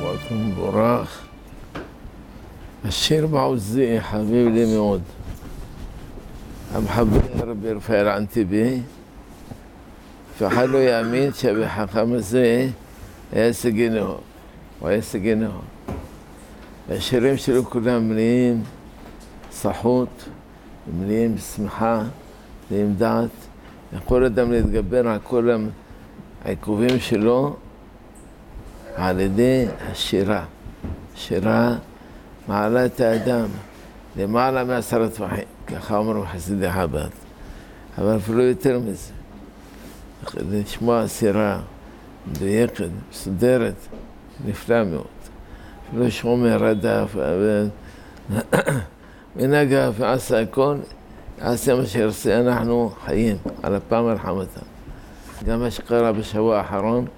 שבועכם מבורך. השיר בעוזי חביב לי מאוד. המחבר רבי רפאל ענתבי, ואחד לא יאמין שבחכם הזה היה סגינו, הוא היה סגינו. והשירים שלו כולם מלאים סחוט, מלאים שמחה, מלאים דעת. יכול אדם להתגבר על כל העיכובים שלו על ידי השירה. שירה מעלה את האדם למעלה מ10 טפחים, ככה אומרים חסידי חב"ד. אבל אפילו יותר מזה, לשמוע שירה מדויקת, מסודרת, נפלא מאוד. אפילו שומר רדף, מנהגה ועשה הכל, עשה מה שירצה, אנחנו חיים על אפם ורחמתם. גם מה שקרה בשבוע האחרון,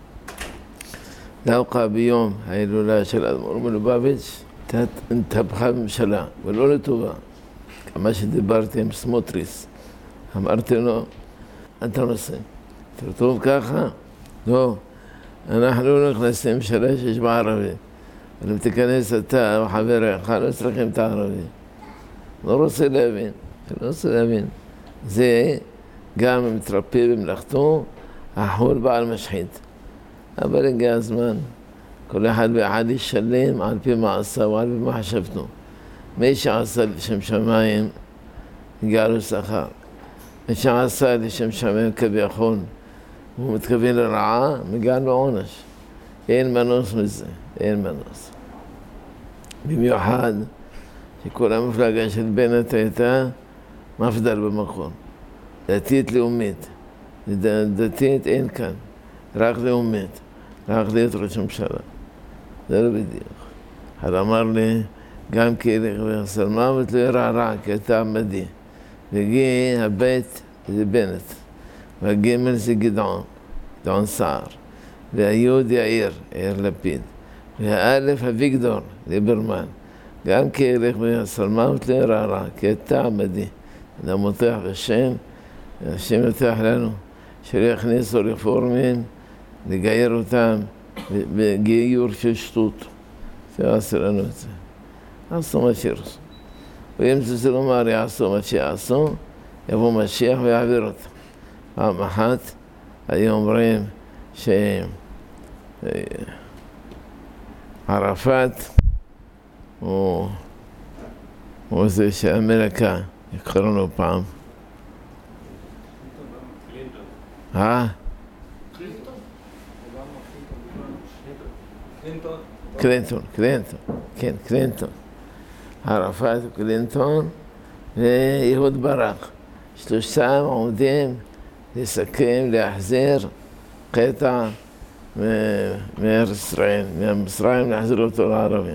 דווקא ביום ההילולה של אדמו"ר מלובביץ' התהפכה ממשלה, ולא לטובה. כמה שדיברתי עם סמוטריץ, אמרתי לו, אתה נוסע, תרטוב ככה? לא, אנחנו לא נכנסים ממשלה שיש בה ערבי. אבל אם תיכנס אתה או חבריך, לא צריכים את הערבי. לא רוצה להבין, לא רוצה להבין. זה גם מתרפא במלאכתו, החול בעל משחית. אבל הגיע הזמן, כל אחד ואחד ישלם על פי מעשה ועל פי מחשבתו. מי שעשה לשם שמיים, הגיע לו שכר. מי שעשה לשם שמיים כביכול, הוא מתכוון לרעה, מגיע לו עונש. אין מנוס מזה, אין מנוס. במיוחד שכל המפלגה של בנט הייתה מפדל במקום. דתית לאומית. דתית אין כאן, רק לאומית. רק להיות ראש ממשלה. זה לא בדיוק. אחד אמר לי, גם כאלה וחסר מוות לא ירע רע, כי אתה עמדי. וגיע הבית זה בנט, והגימל זה גדעון סער, והיוד יאיר לפיד, והאלף אביגדור ליברמן. גם כאלה וחסר מוות לא ירע רע, כי אתה עמדי. אתה מותח בשם, השם יותח לנו, שלא יכניסו רפורמים, לגייר אותם בגיור של שטות. שיעשו לנו את זה. עשו מה שירצו. ואם זה לומר יעשו מה שיעשו, יבוא משיח ויעביר אותם. פעם אחת היו אומרים שערפאת הוא זה שאמריקה יקראו לנו פעם. קלינטון, כן, קלינטון. ערפאת וקלינטון ויהוד ברק. שלושתם עומדים לסכם, להחזיר קטע מארץ ישראל, מהמצרים להחזיר אותו לערבים.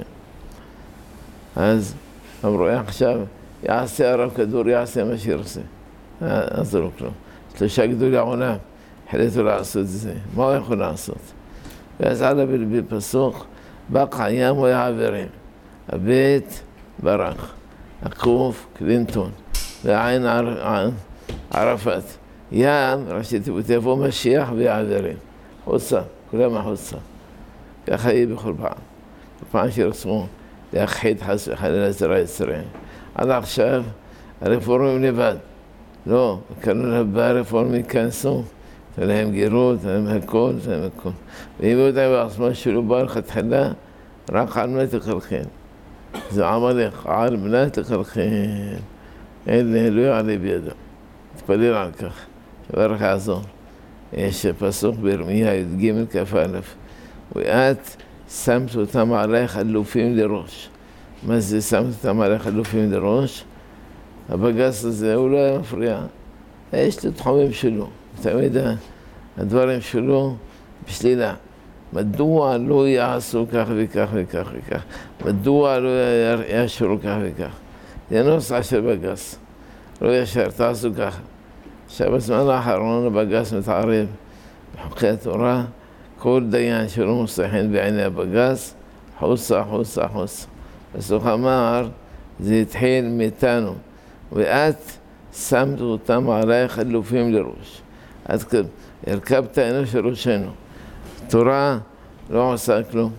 אז אמרו, עכשיו יעשה הרב כדור, יעשה מה שירצה. אז לא כלום. שלושה גדולי העולם החליטו לעשות את זה. מה הוא יכול לעשות? ואז עלה בפסוק, בקע ים ויעברים, הבית ברח, הקוף קלינטון, והעין ערפאת. ים, ראשי תיבות, יבוא משיח ויעברים. חוצה, כולם החוצה. ככה יהיה בכל פעם. בפעם שרצו להכחיד חס וחלילה זרע ישראל. עד עכשיו הרפורמים לבד. לא, קראו לבא הרפורמים ייכנסו. להם גירות, להם הכל, להם הכל. ואם אותם בעצמה שלו בא לכתחילה, רק על מנת לקלחן. זה עמלך, על מנת לקלחן. אלה לא יעלה בידו. תתפלל על כך, שברך יעזור. יש פסוק בירמיה י"ג כ"א. ואת שמת אותם עליך אלופים לראש. מה זה שמת אותם עליך אלופים לראש? הבג"ץ הזה הוא לא היה מפריע. יש לו תחומים שלו. תמיד הדברים שלו בשלילה. מדוע לא יעשו כך וכך וכך וכך? מדוע לא יאשרו כך וכך? זה נוסח של בג"ץ. לא ישר, תעשו ככה. עכשיו בזמן האחרון הבג"ץ מתערב בחוקי התורה. כל דיין שלא מוצא חן בעיני הבג"ץ, חוצה. בסוף אמר, זה התחיל מאיתנו. ואת שמת אותם עלייך אלופים לראש. את הרכבת אנוש ראשנו. תורה לא עושה כלום.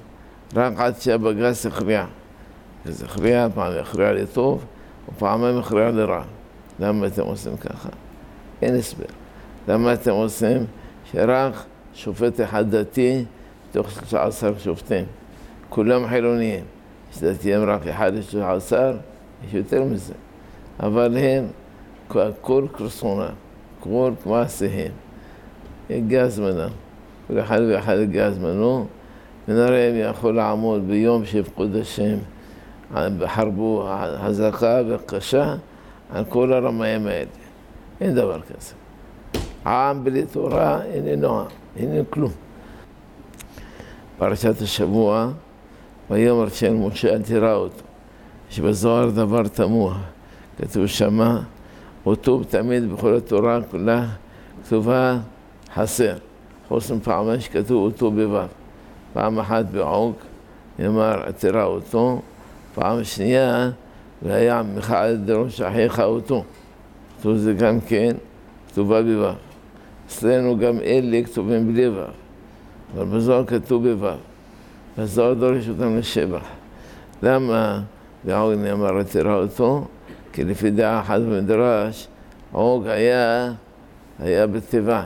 רק עד שהבג"ץ הכריע. אז הכריע, פעם הכריע לטוב, ופעמיים הכריע לרע. למה אתם עושים ככה? אין הסבר. למה אתם עושים שרק שופט אחד דתי בתוך 13 שופטים? כולם חילוניים. יש דתיים רק אחד ל-13, יש יותר מזה. אבל הם כל קרסונה, כל מעשיהם. הגיע זמנם. כל אחד ואחד הגיע זמנו, ונראה אם יכול לעמוד ביום שפקוד השם בחרבו חזקה וקשה על כל הרמאים האלה. אין דבר כזה. עם בלי תורה איננו עם, איננו כלום. פרשת השבוע, ויאמר של משה אל תירא אותו. יש בזוהר דבר תמוה, כתוב שמה, אותו תמיד בכל התורה כולה כתובה חסר. חוץ מפעמיים שכתוב אותו בו'. פעם אחת בעוק, נאמר תירא אותו, פעם שנייה, והיה עמך על דרוש אחיך אותו. כתוב זה גם כן, כתובה בו'. אצלנו גם אלה כתובים בלי ו', אבל בזוהר כתוב בו'. בזוהר דורש אותם לשבח. למה בעוק נאמר תירא אותו? כי לפי דעה אחת במדרש, עוק היה בטבע.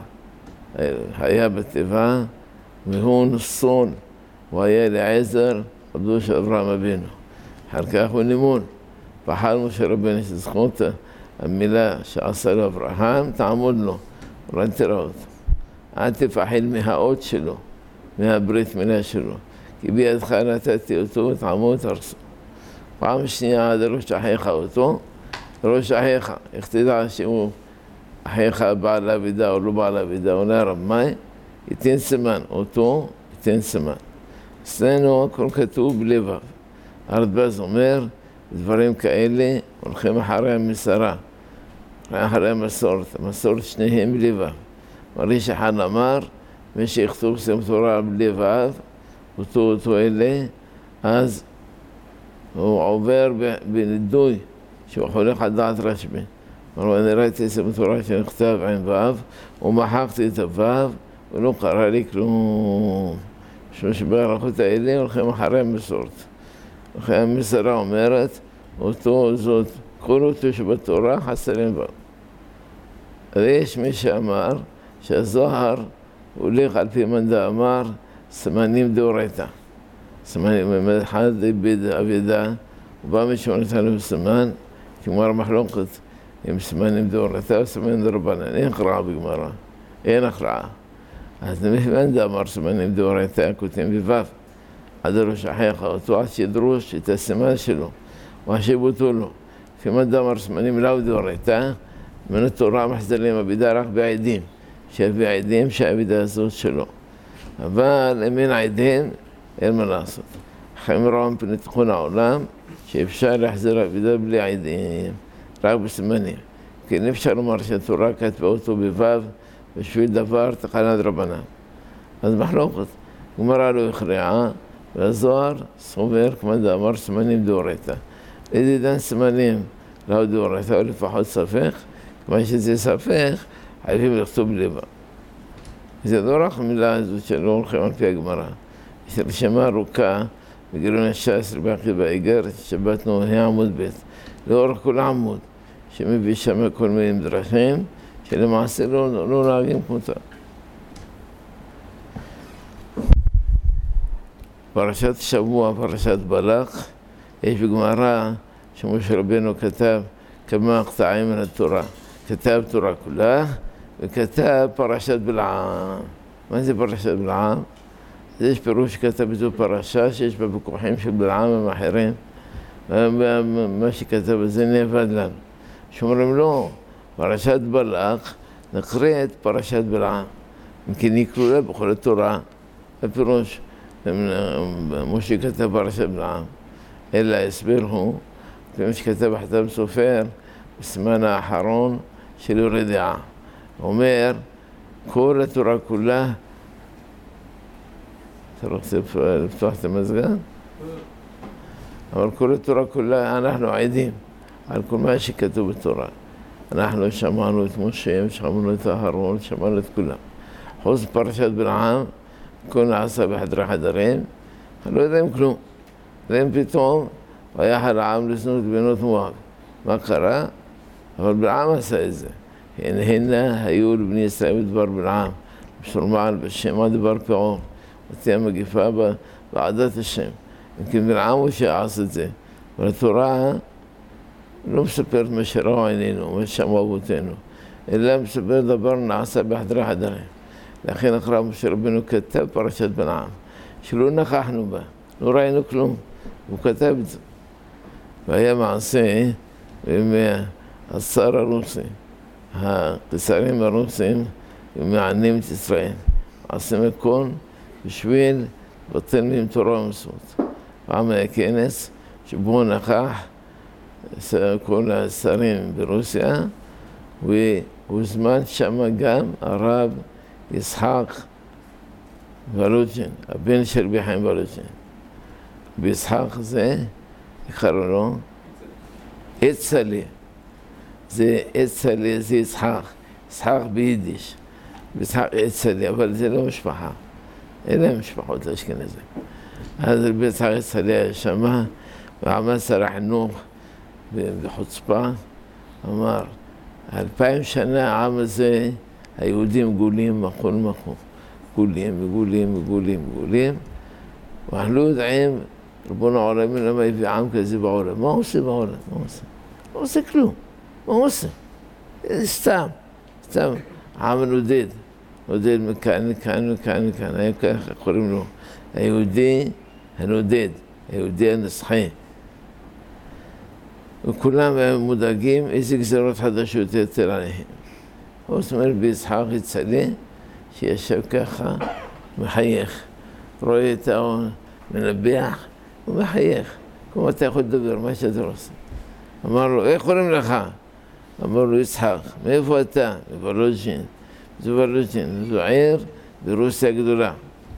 היה בטבע, והוא נסון, הוא היה לעזר, עבדו של אברהם אבינו. אחר כך הוא נימון. פחד משה רבנו שזכות המילה שעשה לו אברהם, תעמוד לו, אולי תראה אותו. אל תפחד מהאות שלו, מהברית מילה שלו. כי בידך נתתי אותו, תעמוד ארצו. פעם שנייה עד ראש אחיך אותו, ראש אחיך, איך תדע שהוא אחיך בעל אבידה או לא בעל אבידה, עונה רמאי, ייתן סימן, אותו ייתן סימן. אצלנו הכל כתוב בלי ו'. הרדב"ז אומר, דברים כאלה הולכים אחרי המסרה, אחרי המסורת. המסורת שניהם בלי ו'. מריש אחד אמר, מי שיכתוב שם תורה בלי ו', אותו אלה, אז הוא עובר בנידוי, שהוא הולך על דעת רשב"י. אבל אני ראיתי שם תורה שנכתב עם ו', ומחקתי את הו', ולא קרה לי כלום. שבהלכות האלה הולכים אחרי המסורת. אחרי המסרה אומרת, אותו זאת, כל אותו שבתורה חסרים ו'. ויש מי שאמר שהזוהר הולך על פי מאן דאמר סימנים דאורייתא. סימנים, אחד אבידה, הוא בא משום נתן לו סימן, כלומר מחלוקת עם סימנים דאורייתא או סימנים דרבנן. אין הכרעה בגמרא, אין הכרעה. אז מאן דאמר סימנים דאורייתא כותבים בו'. עד ראש אחיך אותו, עד שידרוש את הסימן שלו, והשיבותו לו. לפי מאן דאמר סימנים לאו דאורייתא, מן התורה מחזירים אבידה רק בעדים, שיביא עדים שהאבידה הזאת שלו. אבל אם אין עדים, אין מה לעשות. חיים רעם פני תיקון העולם, שאפשר להחזיר אבידה בלי עדים, רק בסימנים. כי אין אפשר לומר שהתורה כתבה אותו בו' בשביל דבר תקנת רבנן. אז מחלוקת, גמרא לא הכריעה, והזוהר סובר כמו דאמר סימנים דאורייתא. לדידן סימנים לאו דאורייתא, או לפחות ספק, כמו שזה ספק, חייבים לכתוב בלי ו'. זה לא רק המילה הזאת שלא הולכים על פי הגמרא. יש רשימה ארוכה בגילוי ה-19 בעקי באיגרת, שבתנו עמוד ב', לאורך כל העמוד, שמביא שם כל מיני דרכים, שלמעשה לא נוהגים כמותה. פרשת שבוע, פרשת בלק, יש בגמרא שמשה רבנו כתב כמה קטעים מן התורה. כתב תורה כולה, וכתב פרשת בלעם. מה זה פרשת בלעם? יש פירוש שכתב בזו פרשה שיש בה ויכוחים של בלעם עם אחרים, ומה שכתב בזה נאבד לנו. שאומרים לא, פרשת בלק נקראת פרשת בלעם. אם כן היא כלולה בכל התורה, הפירוש, משה כתב פרשת בלעם. אלא ההסבר הוא, כמו שכתב החתם סופר, בסימן האחרון של יורה דעה. הוא אומר, כל התורה כולה, אתה רוצה לפתוח את המזגן? אבל כל התורה כולה, אנחנו עדים על כל מה שכתוב בתורה. אנחנו שמענו את משה, שמענו את אהרון, שמענו את כולם. חוץ פרשת בלעם, כל נעשה בחדרי חדרים, לא יודעים כלום. והם פתאום, ויחל העם לשנוא את בנות מואב. מה קרה? אבל בלעם עשה את זה. הנה היו לבני ישראל בדבר בלעם, בשור מעל בשם דבר פעור, ותהיה מגיפה בעדת השם. כי בלעם הוא שעשה את זה. אבל התורה לא מספרת מה שראו עינינו, מה שמעו אבותינו, אלא מספרת דבר נעשה בחדרי חדרים. לכן אחריו משה רבנו כתב פרשת בלעם, שלא נכחנו בה, לא ראינו כלום. הוא כתב את זה. והיה מעשה עם השר הרוסי, הקיסרים הרוסים מענים את ישראל. עושים הכל בשביל לבטל מהם תורה ומצוות. פעם היה כנס שבו נכח כל השרים ברוסיה, והוזמן שם גם הרב יצחק ולוז'ין, הבן של רבי חיים ולוז'ין. ויצחק זה, קראו לו אצלי. זה אצלי, זה יצחק. יצחק ביידיש. ויצחק אצלי, אבל זה לא משפחה. אלה משפחות האשכנזים. אז רבי יצחק אצלי היה שמה, ועמד שר החינוך בחוצפה, אמר, 2000 שנה העם הזה, היהודים גולים מכל מקום. גולים. ואנחנו לא יודעים, רבונו העולמין, למה הביא עם כזה בעולם. מה הוא עושה בעולם? לא עושה כלום. מה הוא עושה? סתם. עם נודד מכאן. היה ככה, קוראים לו היהודי הנודד, היהודי הנסחי. וכולם היו מודאגים איזה גזרות חדשות יותר עליהם. זאת אומרת, ביצחק יצלי, שישב ככה, מחייך. רואה את ההון, מנבח, הוא מחייך. כמו אתה יכול לדבר, מה שאתה רוצה. אמר לו, איך קוראים לך? אמר לו, יצחק. מאיפה אתה? מוולוז'ין. זו עיר ברוסיה הגדולה.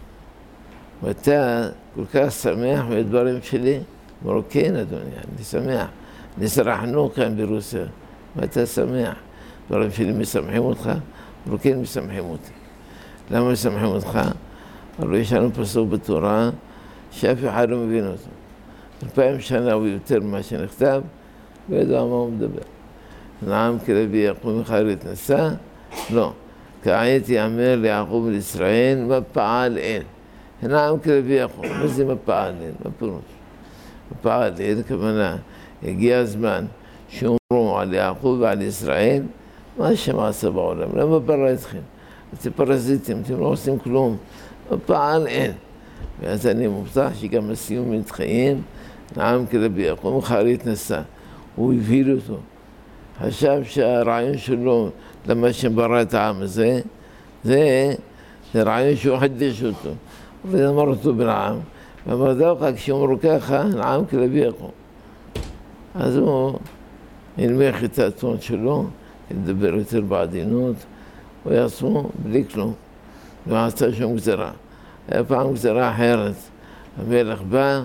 ואתה כל כך שמח מהדברים שלי? אמר לו, כן, אדוני, אני שמח. נסרחנו כאן ברוסיה, ואתה שמח. דברים שלי משמחים אותך? אמר לו, כן, משמחים אותי. למה משמחים אותך? אבל יש לנו פסוק בתורה שאף אחד לא מבין אותו. 2000 שנה או יותר ממה שנכתב, וידוע מה הוא מדבר. נעם כלבי יעקב מחר התנסה? לא. כעת יאמר ליעקב ולישראל, מה פעל אין? נעם כלבי יעקב, מה זה מה פעל אין? מה פירוש? מה פעל אין, הכוונה, הגיע הזמן שאומרו על יעקב ועל ישראל, מה השם עשה בעולם? למה ברא אתכם? אתם פרזיטים, אתם לא עושים כלום. פעל אין. ואז אני מובטח שגם הסיום מתחיים, נעם כלבי יעקב מחר התנסה. הוא הבהיל אותו. חשב שהרעיון שלו, למה שברא את העם הזה, זה רעיון שהוא חדש אותו. ואמר אותו בלעם, ואמר דווקא כשאומרו ככה, נעם כלבי יעקב. אז הוא הנמיך את הטון שלו, לדבר יותר בעדינות, הוא יעשו בלי כלום. לא עשה שום גזרה. היה פעם גזרה אחרת. המלך בא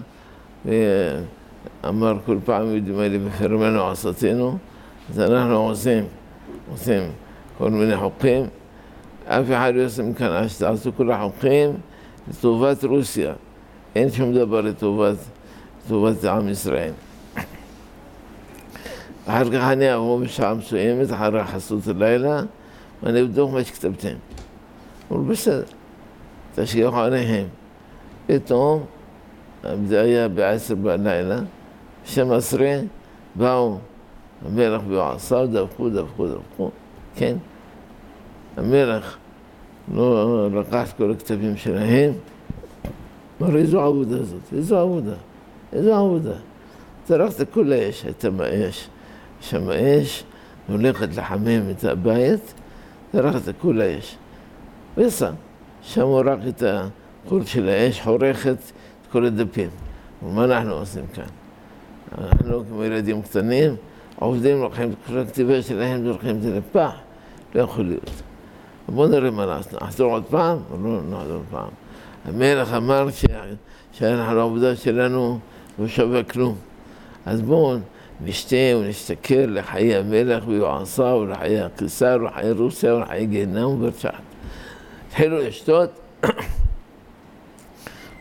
ואמר כל פעם, יודעים האלה בפרמנו עשתנו, אז אנחנו עושים כל מיני חוקים. אף אחד לא עושים כאן, שתעשו כל החוקים לטובת רוסיה. אין שום דבר לטובת עם ישראל. אחר כך אני אבוא בשעה מסוימת, אחרי חסות הלילה, ואני אבדוק מה שכתבתם. אמרו, בסדר, תשגיחו עליהם. פתאום, זה היה ב10 בלילה, ב12 באו המלך ויועציו, דפקו, כן. המלך לא לקח את כל הכתבים שלהם, אמר, איזו עבודה זאת, איזו עבודה. זרקת כל האש, הייתה מאש, שם האש, הולכת לחמם את הבית, זרקת כל האש. ושם, שם הוא רק את הקול של האש, חורכת את כל הדפים. ומה אנחנו עושים כאן? אנחנו כמו ילדים קטנים, עובדים, לוקחים את כל הכתיבה שלהם, זורקים את זה לפח, לא יכול להיות. בואו נראה מה לעשות, נחזור עוד פעם, או לא נחזור עוד פעם. המלך אמר שאנחנו העבודה שלנו לא שווה כלום. אז בואו נשתה ונסתכל לחיי המלך ויועציו, ולחיי הקיסר, ולחיי רוסיה, ולחיי גיהנום וברצ'חת. התחילו לשתות,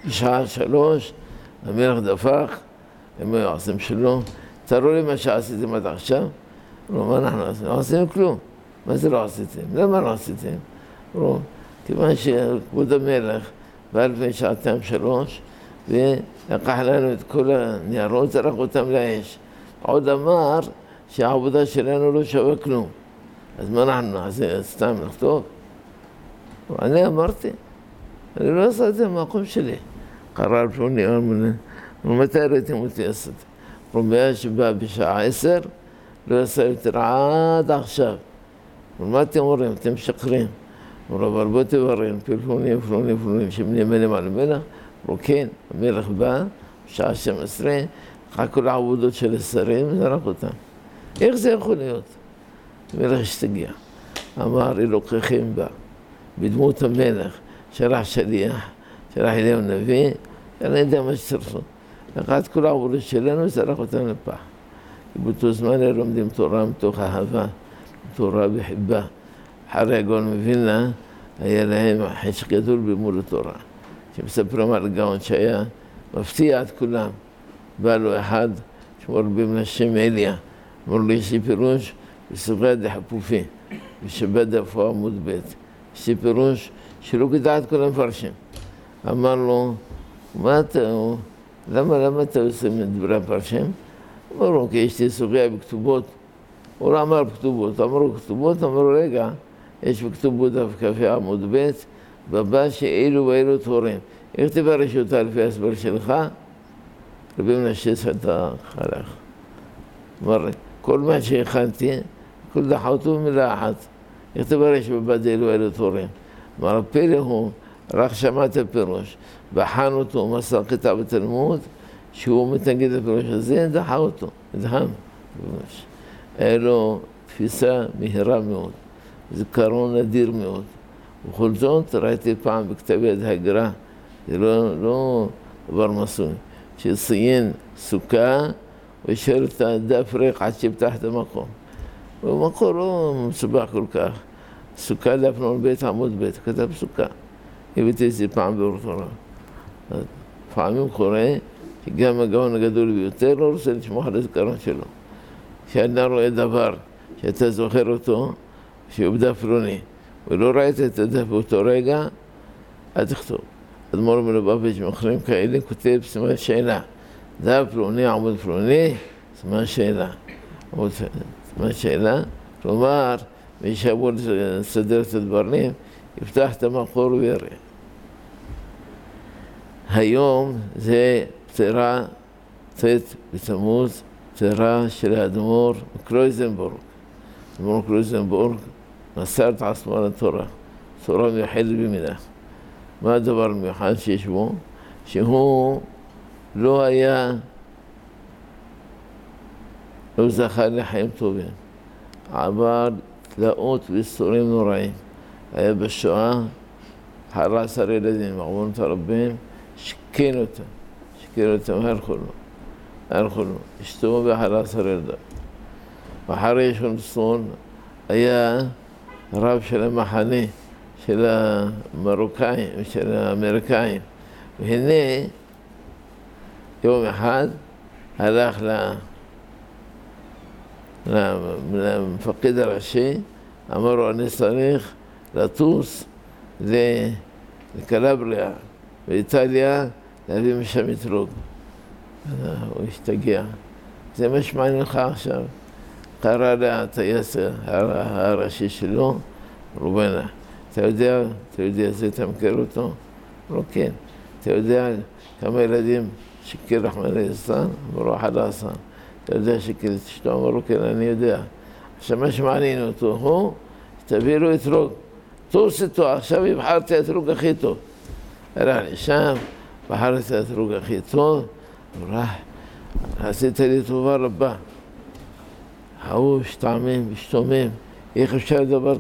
בשעה 3, המלך דפק, הם היו עושים שלום, תראו לי מה שעשיתם עד עכשיו. אמרו, מה אנחנו עשיתם? לא עשיתם כלום. מה זה לא עשיתם? למה לא עשיתם? אמרו, כיוון שכבוד המלך בא לפני שעתיים 3, ולקח לנו את כל הניירות, זרק אותם לאש. עוד אמר שהעבודה שלנו לא שווה כלום. אז מה אנחנו נעשה? סתם לכתוב? אני אמרתי, אני לא עושה את זה במקום שלי. קרא פלוני, מתי ראיתם אותי עשיתי? רומיה שבא בשעה 10, לא עשה יותר עד עכשיו. מה אתם אומרים? אתם משקרים. אבל בוא תבררים, פלוני, שמנהלים על המלך. אמרו כן, המלך בא, בשעה 12, חכו לעבודות של השרים, זרק אותם. איך זה יכול להיות? המלך השתגע. אמר, אלוקיכם בא, בדמות המלך, שלח שליח, שלח אליהו נביא, אני יודע מה שצריכו. לקח את כל העבודות שלנו, זרק אותם לפח. באותו זמן הם לומדים תורה מתוך אהבה, תורה בחיבה. אחרי הגאון מווילנה, היה להם חשק גדול בלימוד התורה. שמספרים על הגאון שהיה מפתיע את כולם. בא לו אחד, שמו רבי מנשה מאליה, אמר לו, יש לי פירוש בסוגיה דחפופי, בשבת דף עמוד ב'. יש לי פירוש שלא כדאי את כל המפרשים. אמר לו, למה אתה עושה מדברי הפרשים? אמר לו, כי יש לי סוגיה בכתובות. הוא לא אמר בכתובות, אמרו כתובות, אמרו רגע, יש בכתובות דף כ"ה עמוד ב', בבא שאילו ואילו תורים. איך תפרש אותה לפי ההסבר שלך? רבי מנשה סדק הלך. אמר, כל מה שהכנתי, כל דחותו במילה אחת. איך תפרש בבא דאילו ואילו תורים? אמר, הפלא הוא, רק שמע את הפירוש, בחן אותו, מסר כתב בתלמוד, שהוא מתנגד לפירוש הזה, דחה אותו, נדהם. היה לו תפיסה מהירה מאוד, זיכרון נדיר מאוד. ובכל זאת, ראיתי פעם בכתב יד הגר"א, זה לא דבר מסוי, שציין סוכה, והשאיר את הדף ריק עד שפתח את המקום. במקור לא מסובך כל כך. סוכה דף בית עמוד בית, כתב סוכה. הבאתי את זה פעם באור תורה. לפעמים קורה שגם הגאון הגדול ביותר לא רוצה לשמוע על הזיכרון שלו. כשאדם רואה דבר שאתה זוכר אותו, שהוא דף פלוני, ולא ראית את הדף באותו רגע, אל תכתוב. אדמו"ר מלובביץ' מאחרים כאלה כותב סימן שאלה. דף פלוני, עמוד פלוני, סימן שאלה. סימן שאלה, כלומר, מי שאמור לסדר את הדברים, יפתח את המקור ויראה. היום זה פטירה ט' בתמוז, פטירה של האדמו"ר מקרויזנבורג. האדמו"ר מקרויזנבורג מסר את עצמו לתורה, תורה מיוחדת במידה. מה הדבר המיוחד שיש בו? שהוא לא זכה לחיים טובים. עבר תלאות ואיסורים נוראים. היה בשואה, 11 ילדים, עוונות הרבים, שכן אותם, הלכו לו, אשתו ו11 ילדיו. ואחרי ישון צאן היה רב של המחנה, של המרוקאים, של האמריקאים. והנה, יום אחד הלך למפקד הראשי, אמר לו, אני צריך לטוס לקלבריה, באיטליה, להביא משם אתרוג. הוא השתגע. זה מה שמעניין לך עכשיו. קרא לטייס הראשי שלו, רובנה, אתה יודע זה, אתה מכיר אותו? לא, כן. אתה יודע כמה ילדים שיקר רחמנא ליצלן? אמרו 11. אתה יודע שיקר את אשתו? אמרו כן, אני יודע. עכשיו מה שמעניין אותו הוא, תביא לו אתרוג. טוס איתו, עכשיו יבחר את האתרוג הכי טוב. הלך לשם, בחר את האתרוג הכי טוב, עשית לי טובה רבה. ההוא משתומם, איך אפשר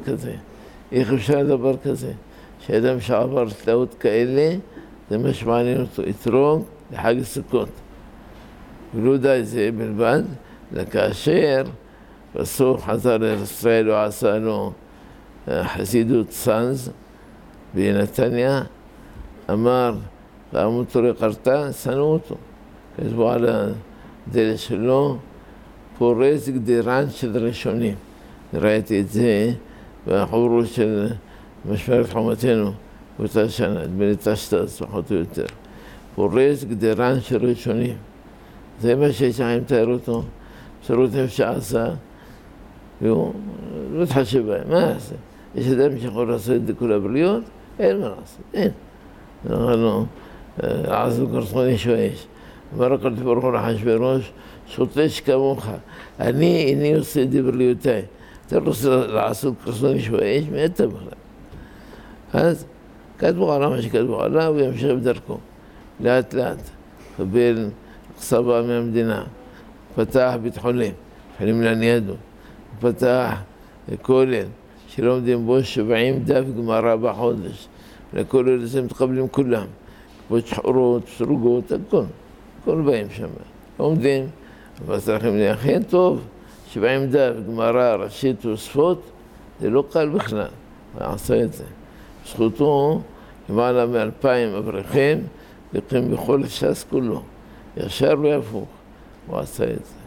דבר כזה? שאדם שעבר תלאות כאלה, זה מה שמעניין אותו, אתרוג לחג סוכות. ולא די זה בלבד, כאשר בסוף חזר לישראל הוא עשה לו חסידות צאנז בנתניה, אמר ראו אותו לקרתה, שנאו אותו. כתבו על הדלת שלו, פורץ גדירן של ראשונים. ראיתי את זה בחוברות של משמרת חומתנו באותה שנה, בנתה שטס, פחות או יותר. פורץ גדירן של ראשונים. זה מה שיש לכם לתאר אותו. פסרות שעשה, והוא לא התחשב בהם. מה יעשה? יש אדם שיכול לעשות את זה כל הבריאות? אין מה לעשות, אין. אנחנו עזו קרסוני שואש. אמר הקדוש ברוך הוא לאחשוורוש, שוטש כמוך. אני איני עושה את בריאותיי. אתה רוצה לעשות קרסוני שואש? מי אתה בכלל? אז כתבו עליו מה שכתבו עליו, הוא ימשיך בדרכו. לאט לאט. קבל קצבה מהמדינה. פתח בית חולים, חולים להניאדו. פתח כולל, שלומדים בו 70 דף גמרא בחודש. לכולל הזה מתקבלים כולם. כפות שחורות, סרוגות, הכל באים שם. לומדים, אבל צריכים להכין טוב, 70 דף גמרא, ראשית וספות, זה לא קל בכלל. הוא עשה את זה. זכותו, למעלה מ2,000 אברכים, וקרים בכל הש"ס כולו. ישר והפוך. הוא עשה את זה.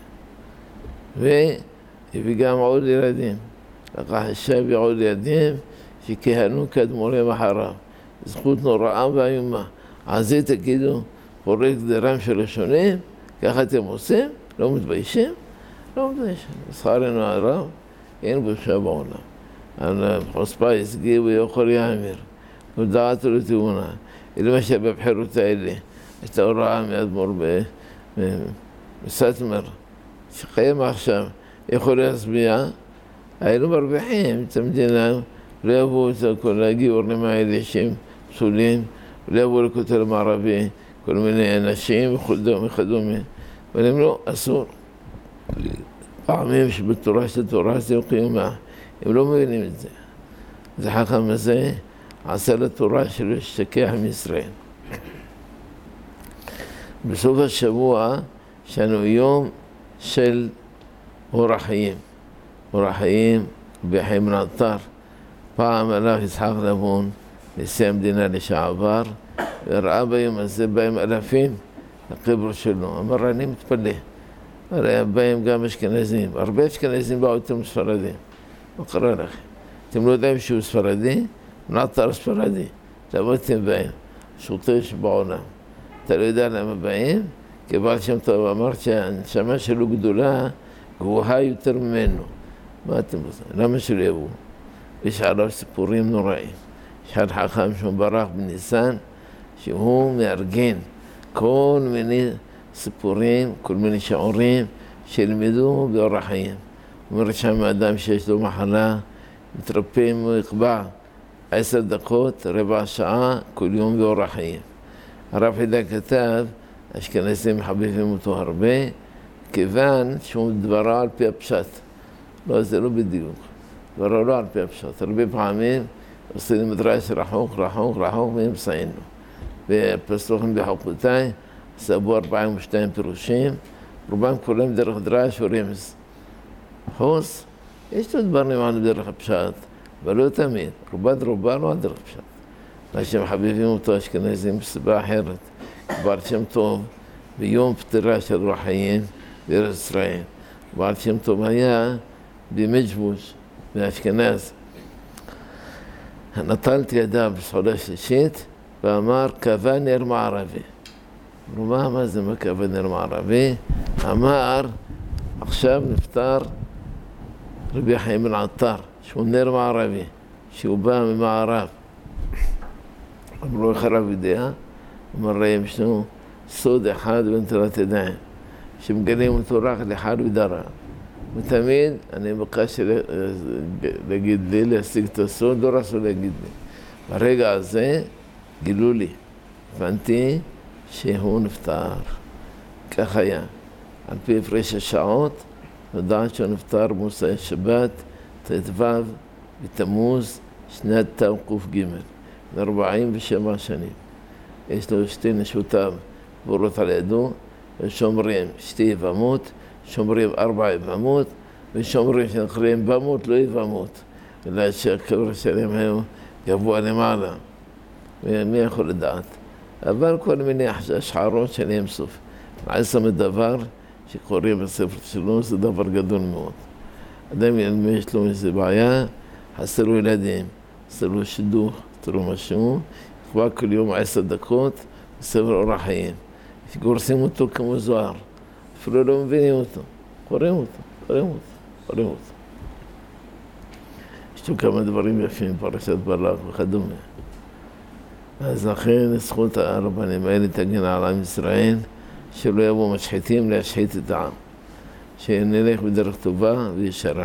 והביא גם עוד ילדים. לקח אישה ועוד ילדים שכהנו כאדמו"רים אחריו. זכות נוראה ואיומה. על זה תגידו, פורק גדירם של ראשונים, ככה אתם עושים? לא מתביישים? לא מתביישים. שכרנו הרב, אין בושה בעולם. על חוספה יסגי ויוכל יאמר. ודעתו לתאונה. אלא שבבחירות האלה, את ההוראה מאדמו"ר בסטמר, שקיים עכשיו, יכול להצביע, היינו מרוויחים את המדינה, לא יבואו את כל הגיורים האלה שהם פסולים, לא יבואו לכותל המערבי, כל מיני אנשים וכדומה, אבל הם לא, אסור. פעמים שבתורה של תורה זה קיומה, הם לא מבינים את זה. זה חכם הזה עשה לתורה שלו להשתכח מישראל. בסוף השבוע יש יום של אורח חיים. אורח חיים בחיים בן עטר. פעם הלך יצחק נבון, נשיא המדינה לשעבר, וראה ביום הזה בהם אלפים לקבר שלו. אמר, אני מתפלא. הרי בהם גם אשכנזים. הרבה אשכנזים באו איתם ספרדים. מה קרה לכם? אתם לא יודעים שהוא ספרדי? בן עטר ספרדי. תעבדתם בהם. שוטה שבעולם. אתה לא יודע למה באים? כי בעל שם טוב אמר שהנשמה שלו גדולה, גבוהה יותר ממנו. מה אתם רוצים? למה שלא יבואו? יש עליו סיפורים נוראים. יש אחד חכם שהוא ברח בניסן, שהוא מארגן כל מיני סיפורים, כל מיני שיעורים שילמדו באורח חיים. הוא אומר שם אדם שיש לו מחלה, מתרפא אם הוא יקבע 10 דקות, רבע שעה, כל יום באורח חיים. הרב חידה כתב, אשכנזים מחבבים אותו הרבה, כיוון שהוא דברו על פי הפשט. לא, זה לא בדיוק. דברו לא על פי הפשט. הרבה פעמים עושים מדרש רחוק, ומסיינו. בפסוקים בחוקותיי, סבו 42 פירושים, רובם כולם דרך דרש ורמז. חוס, יש לו דברים על דרך הפשט, אבל לא תמיד. רובה לא על דרך פשט. מה שמחבבים אותו אשכנזים בסיבה אחרת. בעל שם טוב, ביום פטירה של אורח חיים בארץ ישראל. בעל שם טוב היה במג'בוש, באשכנז. נטל את ידיו בסעודה שלישית ואמר, קבע נר מערבי. אמרו, מה זה קבע נר מערבי? אמר, עכשיו נפטר רבי חיים בן עטר, שהוא נר מערבי, שהוא בא ממערב. אמרו, איך הרב יודע? אמר להם, ישנו סוד אחד בנטילת ידיים, שמגלים אותו רק לאחד ודרה. ותמיד אני בקש להגיד לי, להשיג את הסוד, לא רצו להגיד לי. ברגע הזה גילו לי, הבנתי שהוא נפטר. כך היה. על פי הפרש השעות, נודע שהוא נפטר במוצאי שבת, ט"ו בתמוז, שנת תק"ג, 47 שנים. יש לו שתי נשותיו בורות על ידו, ושומרים 2 יבמות, שומרים 4 יבמות, ושומרים שנקראים במות לא יבמות, אלא שהקבר שלהם היו גבוה למעלה. מי יכול לדעת? אבל כל מיני השערות של ים סוף. 10 דבר שקוראים בספר שלו, זה דבר גדול מאוד. אדם יש לו איזו בעיה, חסר לו ילדים, חסר לו שידוך, חסר לו משהו, כבר כל יום 10 דקות, בספר אורח חיים. גורסים אותו כמו זוהר, אפילו לא מבינים אותו, קוראים אותו. יש לו כמה דברים יפים, פרשת בלק וכדומה. אז לכן זכות הרבנים האלה תגן על עם ישראל, שלא יבואו משחיתים להשחית את העם. שנלך בדרך טובה וישרה.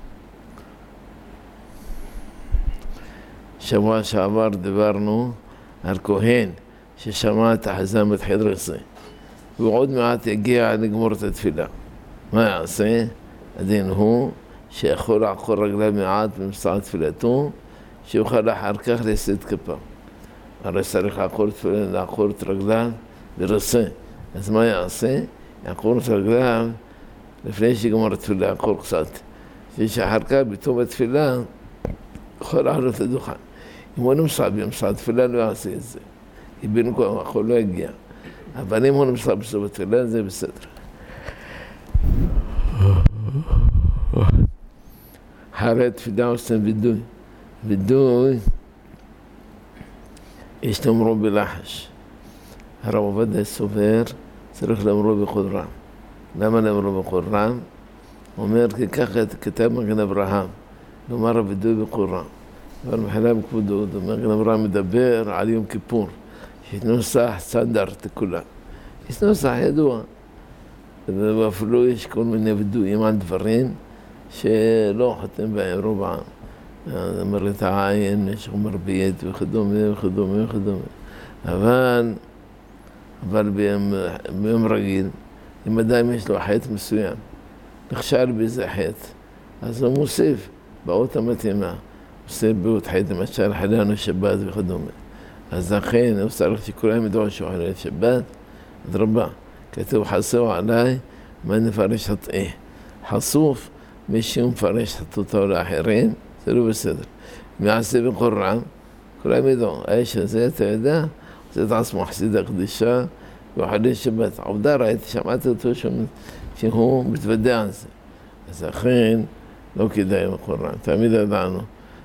שבוע שעבר דיברנו על כהן ששמע את החזן בתחיל רצה. והוא עוד מעט הגיע לגמור את התפילה. מה יעשה? הדין הוא שיכול לעקור רגליו מעט במשעת תפילתו, שיוכל אחר כך לשאת כפיו. הרי צריך לעקור את רגליו ברצה. אז מה יעשה? יעקור את רגליו לפני שיגמור התפילה, יעקור קצת. שאחר כך בתום התפילה יכול לעלות לדוכן. אם הוא נמשל במשעת תפילה לא יעשה את זה. כי בין כה הוא לא יגיע. אבל אם הוא נמשל בסוף התפילה זה בסדר. אחרי התפילה עושים וידוי. וידוי יש לאמרו בלחש. הרב עובדיה סובר צריך לאמרו בקול רם. למה לאמרו בקול רם? הוא אומר כי ככה כתב מגן אברהם, לומר הוידוי בקול רם. אבל מחילה בכבודו, מגן אברהם מדבר על יום כיפור, שיש נוסח סטנדרט לכולם. יש נוסח ידוע, ואפילו יש כל מיני וידויים על דברים שלא חותם בהם רוב העם. מראית העין, יש מרביית וכדומה. אבל ביום רגיל, אם אדם יש לו חטא מסוים, נכשל באיזה חטא, אז הוא מוסיף באות המתאימה, מוסיף באות חטא, למשל חילנו שבת וכדומה. אז לכן הוא צריך שכולם ידעו שהוא חילנו שבת, אדרבה, כתוב חסו עליי, מה נפרש חטאי. חשוף, מי שהוא מפרש חטאותו לאחרים, זה לא בסדר. מעשה בקול רם, כולם ידעו, האיש הזה, אתה יודע, זה את עצמו חסידה קדישה, וחילנו שבת. עובדה ראיתי, שמעתי אותו שהוא מתוודע על זה. אז לכן, לא כדאי בקול רם. תמיד ידענו,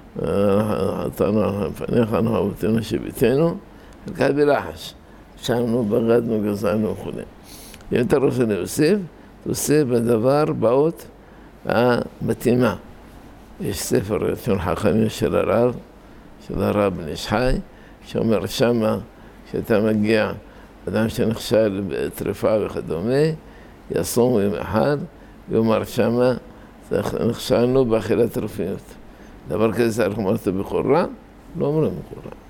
לפניך אנו אבותינו שביתנו, חלקה בלחש. שמנו, בגדנו, גזענו וכו'. אם אתה רוצה להוסיף, תוסיף בדבר באות המתאימה. יש ספר ראשון חכמים של הרב בן איש חי, שאומר שמה, כשאתה מגיע, אדם שנכשל בטריפה וכדומה, יסום יום אחד, ואומר שמה, נכשלנו באכילת טרפיות. דבר כזה צריך לומר אותו בקול רם? לא אומרים בקול רם.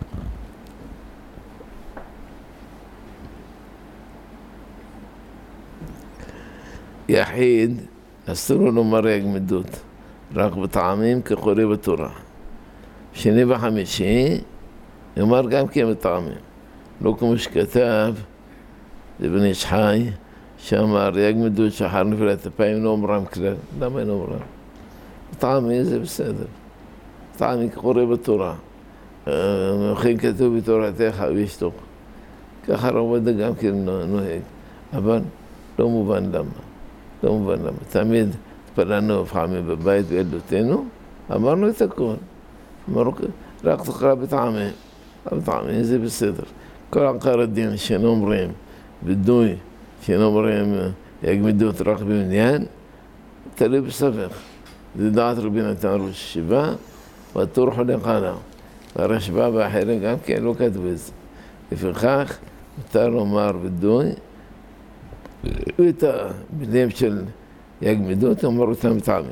יחיד, אסור לו לומר יגמדות, רק בטעמים כקורא בתורה. שני וחמישי, יאמר גם כן בטעמים. לא כמו שכתב לבן איש חי, שאמר יגמדות שחר נפילת אפיים לא אומרם כלל. למה אין אומרם? בטעמים זה בסדר. בטעמים כקורא בתורה. וכן כתוב בתורתך וישתוק. ככה הרב עובדיה גם כן נוהג. אבל לא מובן למה. לא מובן למה. תמיד התפללנו פעמים בבית בילדותינו, אמרנו את הכל. אמרנו, רק תקרא בטעמים. בטעמים זה בסדר. כל עקר הדין שאין אומרים וידוי, שאין אומרים יגמדות רק במניין, תלוי בספק. זה דעת רבי נתן ראש ישיבה, והטור חולק עליו. והרשב"א והאחרים גם כן לא כתבו את זה. לפיכך, מותר לומר וידוי, ואת המילים של יגמדות, אומר אותם בטעמים.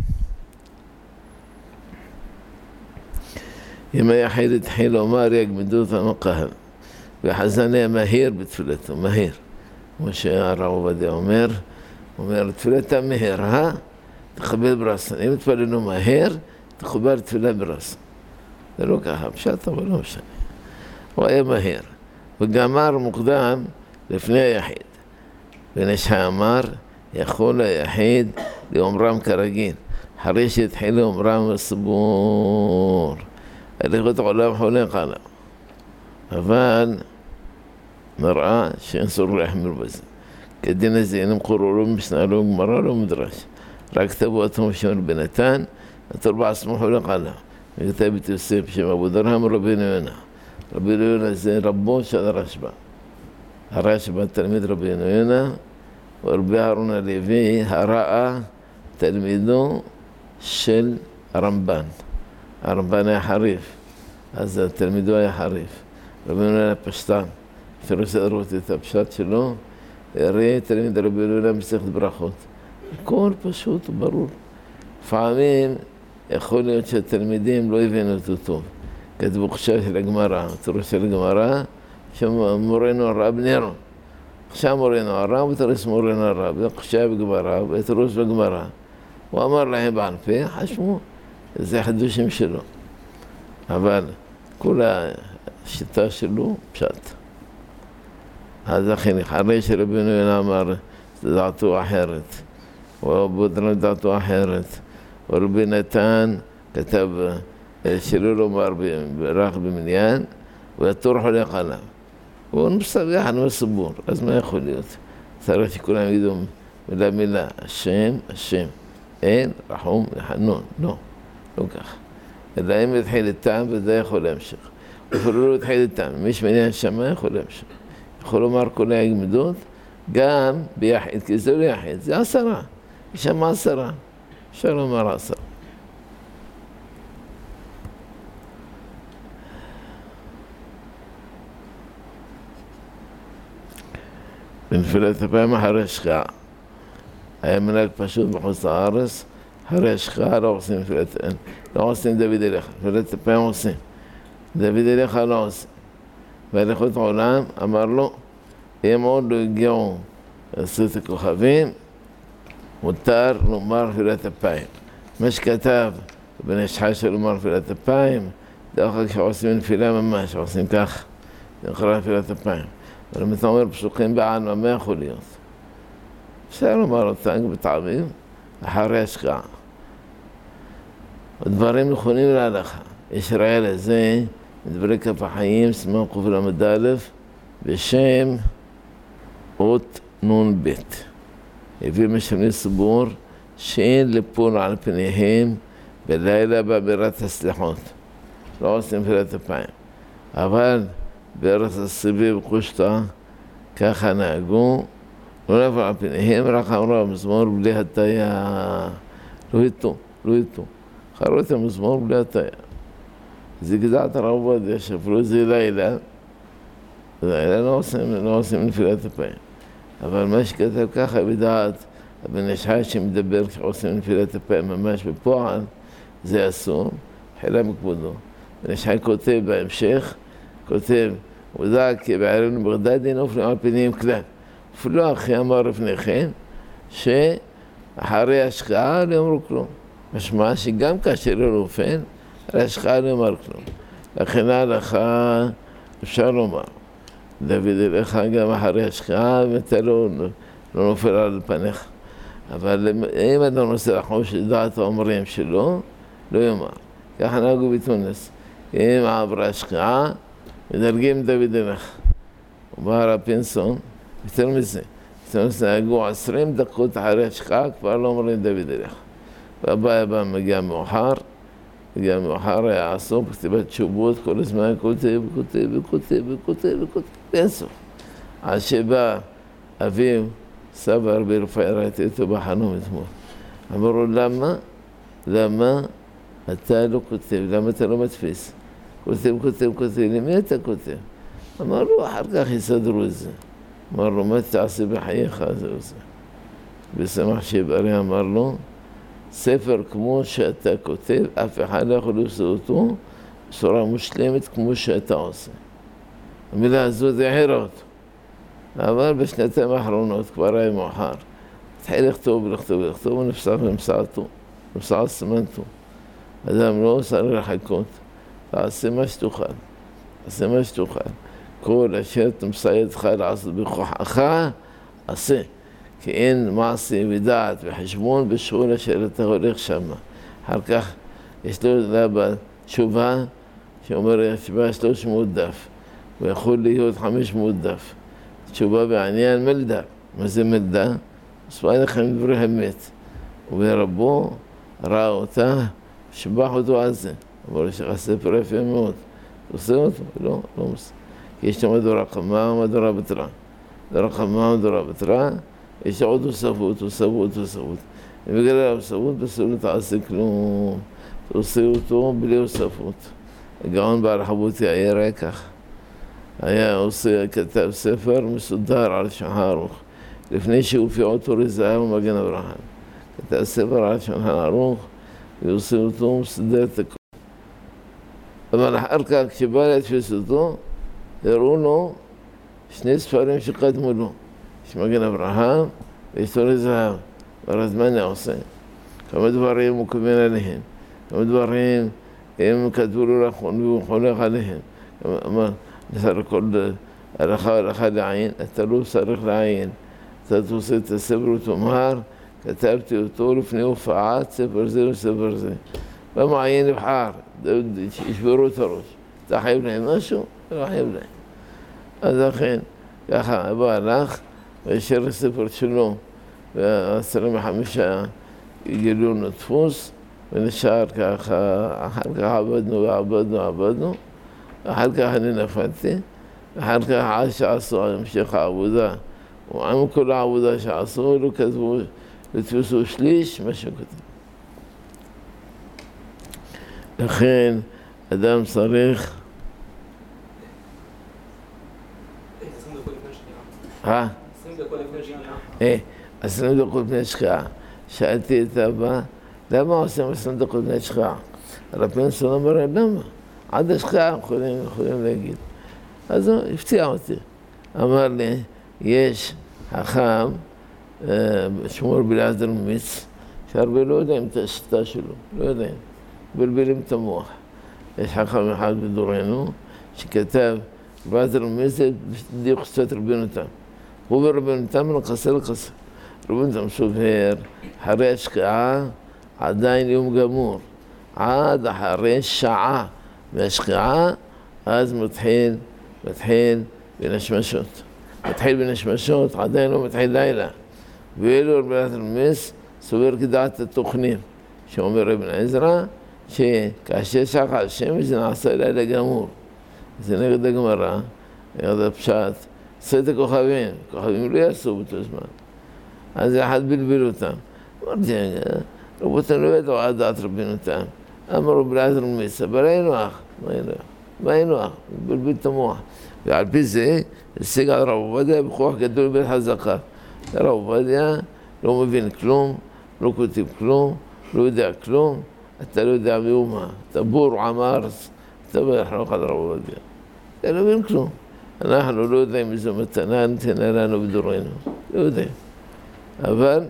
אם היחיד התחיל לומר יגמדות המקהל, וחזן היה מהיר בתפילתו, מהיר. כמו שהרב עובדיה אומר, תפילתה מהירה, תקבל ברסן. אם תפללנו מהר, תקבל תפילה ברסן. זה לא ככה, פשט, אבל לא משנה. הוא היה מהיר. וגמר מוקדם לפני היחיד. ונשע אמר, יכול היחיד לאומרם כרגיל. אחרי שהתחיל לאומרם הסבור. הליכות עולם חולק עליו. אבל נראה שאסור להחמיר בזה. כדין הזה אינם קוראו לו משנה, לא גמרא, לא מדרש. רק כתבו אתו שם רבי נתן, התרבע סמוכו לקלה. וכתב את יוסף שם אבו דרהם רבינו יונה. רבינו יונה זה רבו של הרשב"א. הרשב"א תלמיד רבינו יונה, ורבי אהרון הלוי הראה תלמידו של הרמב"ן. הרמב"ן היה חריף, אז התלמידו היה חריף. רבינו יונה היה פשטן. אפילו לראות את הפשט שלו, הרי תלמיד רבינו יונה מסכת ברכות. הכל פשוט וברור. לפעמים יכול להיות שהתלמידים לא הבינו אותו טוב. כתבו חשב של הגמרא, תירוש של הגמרא, שמורנו הרב נירו. עכשיו מורנו הרב ותירוש מורנו הרב, זה חשב בגמרא ותירוש בגמרא. הוא אמר להם בעל פה, חשבו, זה חידושים שלו. אבל כל השיטה שלו פשט. אז אכן, אחרי שרבינו יונה אמר, דעתו אחרת. ואבו דרהם דעתו אחרת. ורבי נתן כתב שלא לומר רק במניין, והתור חולק עליו. הוא מסתבך, אני מסבור, אז מה יכול להיות? צריך שכולם ידעו מילה מילה, השם, השם. אין, רחום, לחנון. לא, לא כך. אלא אם יתחיל איתם, וזה יכול להמשיך. אפילו לא יתחיל איתם, מי שמעניין שמה יכול להמשיך. יכול לומר כל הגמידות, גם ביחיד, כי זה לא יחיד, זה 10. יש שם 10. אפשר לומר 10. בנפילת הפעם אחרי שכעה. היה מנהג פשוט בחוץ לארץ, אחרי שכעה לא עושים נפילת, לא עושים דוד אליך, נפילת הפעם עושים. דוד אליך לא עושים. בהליכות העולם אמר לו, אם עוד לא הגיעו לעשות הכוכבים, מותר לומר נפילת אפיים. מה שכתב בן איש חי של לומר נפילת אפיים, דרך כלל כשעושים נפילה ממש, עושים כך, זה נקרא נפילת אפיים. אבל אם אתה אומר פסוקים בעלמא, מה יכול להיות? אפשר לומר אותם בטעמים, אחרי השקעה. הדברים נכונים להלכה. יש ראיה לזה, מדברי כף החיים, סימן קל"א, בשם אות נ"ב. הביא משנה סבור שאין ליפול על פניהם בלילה באווירת הסליחות. לא עושים נפילת אפיים. אבל בארץ הסיבי וקושטא, ככה נהגו, לא נפל על פניהם, רק אמרו המזמור בלי הטיה. לא איתו. חרו את המזמור בלי הטיה. זה גדעת הרב עובדיה, שאפילו זה לילה לא עושים נפילת אפיים. אבל מה שכתב ככה בדעת, הבן איש חי שמדבר כשעושים נפילת אפיים ממש בפועל, זה אסור, חילה מכבודו. בן איש חי כותב בהמשך, כותב, ודע כי בעירנו בגדד אין אופנים על פנים כלל. אפילו אחי אמר לפני כן, שאחרי השקעה לא אמרו כלום. משמע שגם כאשר לא נופל, על השקעה לא אמר כלום. לכן ההלכה אפשר לומר. דוד אליך גם אחרי השקעה, ואתה לא נופל על פניך. אבל אם אתה נושא לחוש דעת האומרים שלו, לא יאמר. ככה נהגו בתוניס. אם עברה השקעה, מדרגים דוד אליך. ובא הפינסון, יותר מזה. בתוניס נהגו 20 דקות אחרי השקעה, כבר לא אומרים דוד אליך. והבא מגיע מאוחר, היה עסוק בכתיבת תשובות, כל הזמן כותב, באינסוף. עד שבא אביו, סבא רבי רפאי, ראיתי אותו בחלום אתמול. אמר לו, למה אתה לא כותב? למה אתה לא מדפיס? כותב, למי אתה כותב? אמר לו, אחר כך יסדרו את זה. אמר לו, מה תעשה בחייך? זה. ושמח שברי אמר לו, ספר כמו שאתה כותב, אף אחד לא יכול לעשות אותו בצורה מושלמת כמו שאתה עושה. המילה הזו זה חירות. אבל בשנתיים האחרונות כבר היה מאוחר. התחיל לכתוב, ונפסע סימנתו. אדם לא צריך לחכות, תעשה מה שתוכל. כל אשר תמצא ידך לעשות בכוחך, עשה. כי אין מעשי ודעת וחשבון בשאול אשר אתה הולך שמה. אחר כך יש לו תשובה שאומר, יש בה 300 דף, ויכול להיות 500 דף. תשובה בעניין מלדה. מה זה מלדה? מספר לכם דברי אמת. ורבו ראה אותה, שבח אותו על זה. אבל יש לך ספר יפה מאוד. עושה אותו? לא, לא עושה. יש שם מדורה חמה ומדורה בתרה. מדורה חמה ומדורה בתרה, יש עוד תוספות. ובגלל התוספות בסוף לא תעשה כלום. עושה אותו בלי תוספות. הגאון בעל חבותי היה רקח. כתב ספר מסודר על שולחן ערוך. לפני שהופיע אותו לזהב ומגן אברהם. כתב ספר על שולחן ערוך, ועושה אותו מסדר את הכל. אבל אחר כך, כשבא להתפס אותו, הראו לו שני ספרים שקדמו לו. יש מגן אברהם ויש תורי זהב. אבל מה אני עושה? כמה דברים הוא כוון עליהם. כמה דברים הם כתבו לו נכון והוא חולך עליהם. אמר, נסר כל הלכה לעין, אתה לא צריך לעין. אתה תעשה את הספר ותאמר, כתבתי אותו לפני הופעת ספר זה וספר זה. במעיין לבחר, ישברו את הראש. אתה חייב להם משהו? לא חייב להם. אז לכן, ככה, אבא הלך, וישר הספר שלו, וה25 גילו דפוס, ונשאר ככה, אחר כך עבדנו, אחר כך אני נפלתי, אחר כך עד שעשו המשך העבודה, ועם כל העבודה שעשו, לא כתבו, לתפסו שליש, מה שכתב. לכן, אדם צריך... 20 דקות לפני שקיעה. 20 דקות לפני שקיעה. שאלתי את אבא, למה עושים 20 דקות לפני שקיעה? רבי סון אמר, למה? עד השקיעה יכולים להגיד. אז הוא הפתיע אותי. אמר לי, יש חכם, שמואל בלעזר מיץ, שהרבה לא יודעים את השיטה שלו, לא יודעים. בלבלים את המוח. יש חכם אחד בדורנו, שכתב, בלעזר מיץ, דיוחסת רבינותם. הוא ורבינותם לחסר. רבינותם סובר, אחרי השקיעה, עדיין יום גמור. עד אחרי שעה מהשקיעה, אז מתחיל בנשמשות. מתחיל בנשמשות, עדיין לא מתחיל לילה. ואלו רבינותם מיץ, סובר כדעת התוכנים, שאומר אבן עזרא, שכאשר שחר השמש זה נעשה לילה גמור. זה נגד הגמרא, נגד הפשט, עשה את הכוכבים, כוכבים לא יעשו באותו זמן. אז אחד בלבל אותם. אמרתי, רבותינו לא ידעו עד דעת רבינותם. אמרו בלעזר מיץ, אבל אין נוח. מה אין נוח? בלבל את המוח. ועל פי זה, השיג על רב עובדיה בכוח גדול בן חזקה. רב עובדיה לא מבין כלום, לא כותב כלום, לא יודע כלום, אתה לא יודע מאומה, אתה בור עם הארץ, אתה בלחנוך על רב עובדיה. אתה לא מבין כלום. אנחנו לא יודעים איזו מתנה נתנה לנו בדורנו, לא יודעים. אבל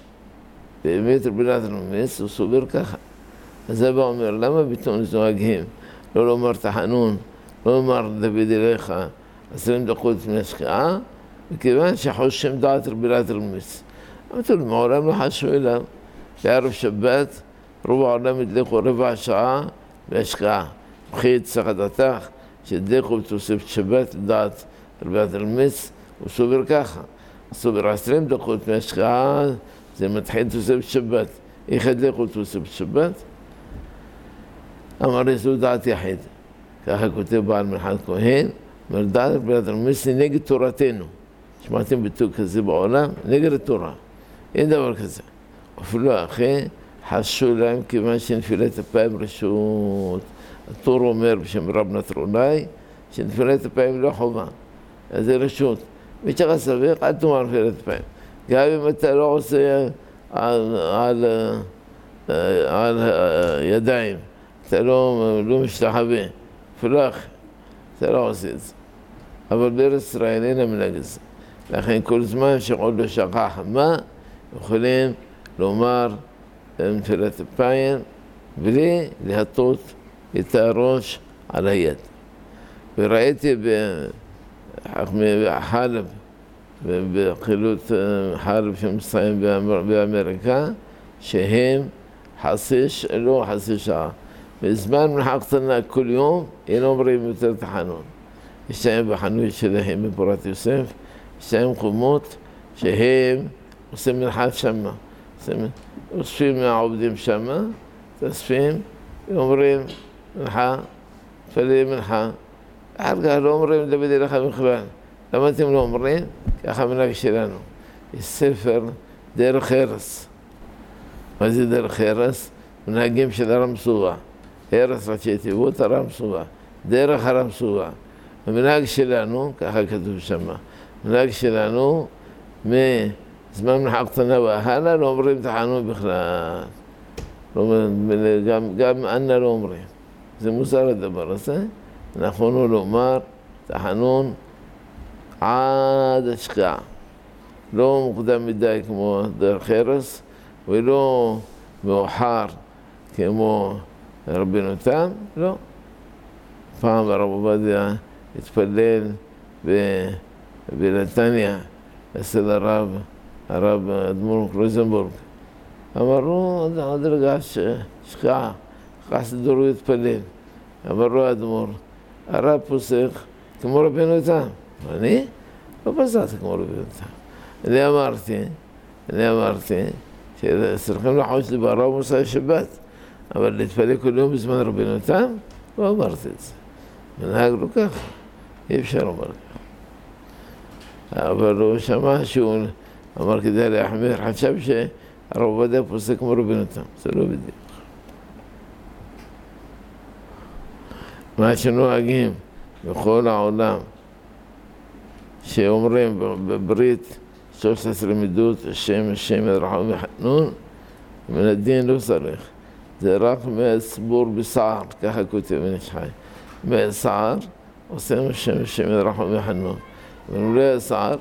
באמת רבי אלעזר מיץ הוא סובר ככה. אז אבא אומר, למה ביטון נוהגים? לא לומר תחנון, לא לומר דוד אליך, 20 דקות לפני השקיעה, מכיוון שחושם דעת רבי אלעזר מיץ. אמרתי לו, מעולם לא חשו אליו. בערב שבת, רוב העולם הדליקו רבע שעה בהשקעה. וכי צחדתך, שהדליקו בתוספת שבת לדעת רבי אלעזר מיץ, הוא סובר ככה. סובר 20 דקות מהשקעה, זה מתחיל תוספת שבת. איך הדליקו תוספת שבת? אמר לי, זו דעת יחיד. ככה כותב בעל מנחת כהן, אומר, דעת רבי אלעזר מיץ נגד תורתנו. שמעתם ביטוי כזה בעולם? נגד התורה. אין דבר כזה. אפילו אחרי חשו להם כיוון שנפילת אפיים רשות. התור אומר בשם רב נטרוני, שנפילת אפיים לא חובה. אז זה רשות. מי שצריך סביך, אל תאמר נפילת אפיים. גם אם אתה לא עושה על ידיים, אתה לא משתחווה. אפילו אחרי, אתה לא עושה את זה. אבל בארץ ישראל אין המנהג הזה. לכן כל זמן שעוד לא שכח מה, יכולים לומר נפילת אפיים בלי להטות את הראש על היד. וראיתי בחלב, בחילוט חלב שמסתיים באמריקה, שהם חסיש, לא חסיש שעה. בזמן מנחק קטנה כל יום, אין אומרים יותר תחנון. יש להם בחנוי שלהם בפורת יוסף, שתי מקומות שהם עושים מנחה שמה. אוספים מהעובדים שמה, תאספים, ואומרים מנחה, תפללים מנחה. אחר כך לא אומרים דוד אליך בכלל. למה אתם לא אומרים? ככה מנהג שלנו. יש ספר דרך ארץ. מה זה דרך ארץ? מנהגים של הרב סובה. ארץ ראשי תיבות הרב סובה. דרך הרב סובה. המנהג שלנו, ככה כתוב שמה, המנהג שלנו מזמן מנחה קטנה והלאה לא אומרים תחנון בכלל. גם אנה לא אומרים. זה מוזר הדבר הזה. נכון לומר תחנון עד השקעה. לא מוקדם מדי כמו דרך ארץ, ולא מאוחר כמו רבינו תם, לא. פעם הרב עובדיה התפלל בנתניה אצל הרב אדמו"ר קרויזנבורג. אמרו, עוד רגע שעה, אחר סידור להתפלל. אמרו האדמו"ר, הרב פוסק כמו רבינו תם. אני? לא פסקתי כמו רבינו תם. אני אמרתי שצריכים לחוש לי בהרב מוסף שבת, אבל להתפלל כל יום בזמן רבינו תם, לא אמרתי את זה. מנהג לא ככה, אי אפשר לומר ככה. אבל הוא שמע שהוא אמר כדי להחמיר, חשב שהרב עובדיה פוסק כמו רבינו תם, זה לא בדיוק. מה שנוהגים בכל העולם, שאומרים בברית 13 מידות, השם ירחם וחנון, מן הדין לא צריך. זה רק מהסבור בסער, ככה כותב איש חי. מהסער עושים השם ירחם וחנון. ולולא הסער,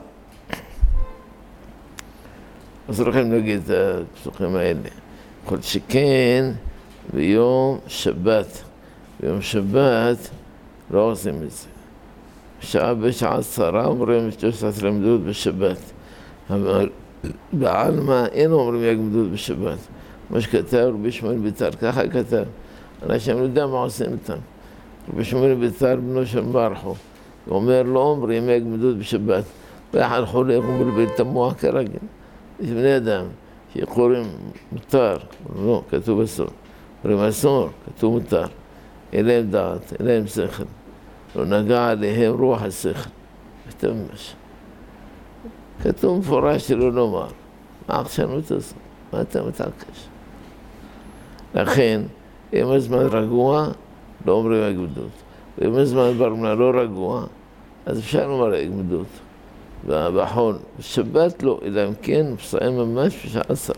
אז צריכים להגיד את הפסוקים האלה. כל שכן ביום שבת. ביום שבת לא עושים את זה. בשעה 10 אומרים 13 מידות בשבת. אבל בעלמא אין אומרים יגמדות בשבת. מה שכתב רבי שמואל ביתר, ככה כתב. אנשים לא יודע מה עושים איתם. רבי שמואל ביתר בנו של ברכו. הוא אומר לא אומרים יגמדות בשבת. ואחד חולה אומר בית תמוה כרגיל. יש בני אדם שקוראים מותר, לא, כתוב אסור. אומרים אסור, כתוב מותר. אין להם דעת, אין להם שכל. לא נגע עליהם רוח השכל. כתוב משהו. כתוב מפורש שלא לומר. מה העקשנות הזאת? מה אתה מתעקש? לכן, אם הזמן רגוע, לא אומרים הגמדות. ואם הזמן ברמלה לא רגוע, אז אפשר לומר הגמדות. בחול, בשבת לא, אלא אם כן, מסיים ממש בשעה 10.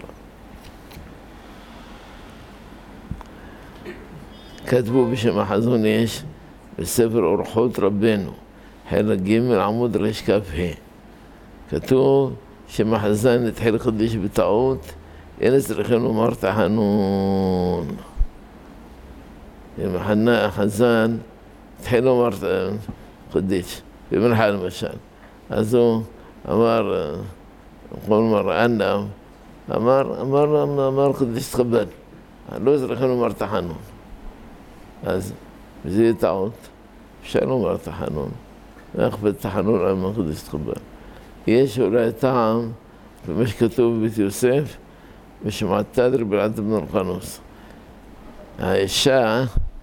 כתבו בשם החזון איש בספר אורחות רבנו, חלק ג' עמוד רשכ"ה. כתוב שמחזן התחיל קדיש בטעות, אין צריכים לומר תחנון. אם החזן התחיל לומר קדיש, במנחה למשל. אז הוא אמר, אמר קדיש תכבד. לא צריכים לומר תחנון. אז זה יהיה טעות. אפשר לומר תחנון. ואכפת תחנון על מה קדיש תכבד. יש אולי טעם במה שכתוב בבית יוסף, בשמעת תדר בלעד בן אורחנוס. האישה,